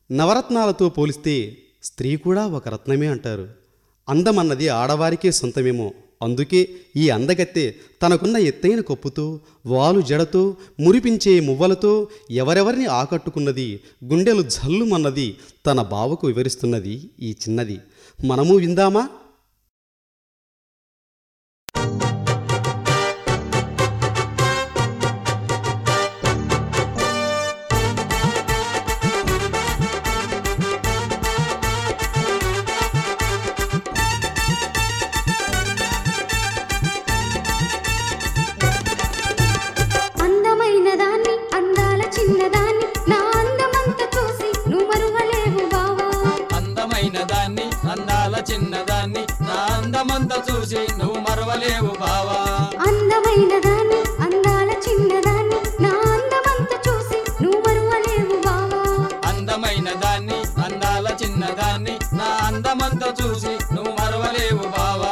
నవరత్నాలతో పోలిస్తే స్త్రీ కూడా ఒక రత్నమే అంటారు. అందమన్నది ఆడవారికే సొంతమేమో. అందుకే ఈ అందగత్తె తనకున్న ఎత్తైన కొప్పుతో, వాలు జడతో, మురిపించే మువ్వలతో ఎవరెవరిని ఆకట్టుకున్నది, గుండెలు జల్లుమన్నది తన బావకు వివరిస్తున్నది ఈ చిన్నది. మనము విందామా? చిన్నదాన్ని నా అందమంతా చూసి నువ్వు మరవలేవు బావా. అందమైన దాన్ని అందాల చిన్నదాన్ని నా అందమంతా చూసి నువ్వు మరవలేవు బావా. అందమైన దాన్ని అందాల చిన్నదాన్ని నా అందమంతా చూసి నువ్వు మరవలేవు బావా.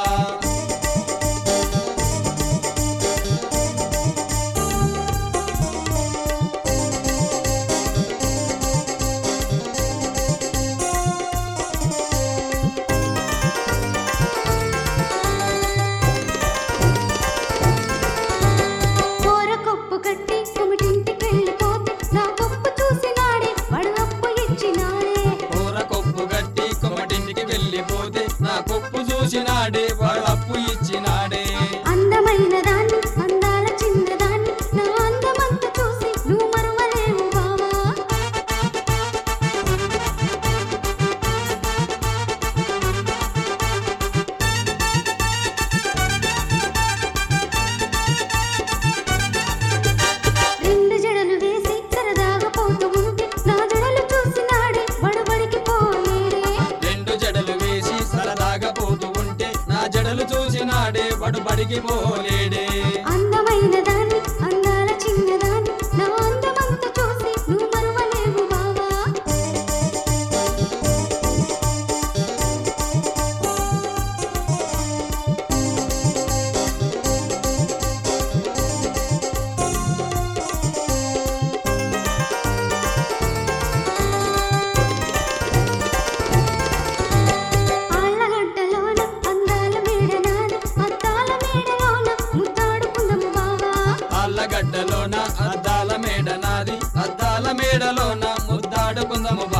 కొప్పు చూసినాడే వాడు అప్పు ఇచ్చినాడే. అందమైన దాన్ని అందాల చిన్నదాన్ని నా అందమంతా చూసి నువ్వు మరవలేవు బావా. రెండు జడలు వేసి సరదాగా పోతూ ఉంటే నా జడలు చూసినాడే బడబడికి పోలేడే. రెండు జడలు వేసి సరదాగా పోతూ ఉంటే నా జడలు చూసినాడే వాడు బడికి పోలేడే. అందమైన దాన్ని అందాల చిన్నదాన్ని నా అందమంతా చూసి నువ్వు మరవలేవు బావా. ఆళ్ళగడ్డలోన అందాల మేడనాది అద్దాల మేడలోన ముద్దాడుకుందాము బావా. ఆళ్ళగడ్డలోన అద్దాల మేడ నాది అద్దాల మేడలోన ముద్దాడుకుందాము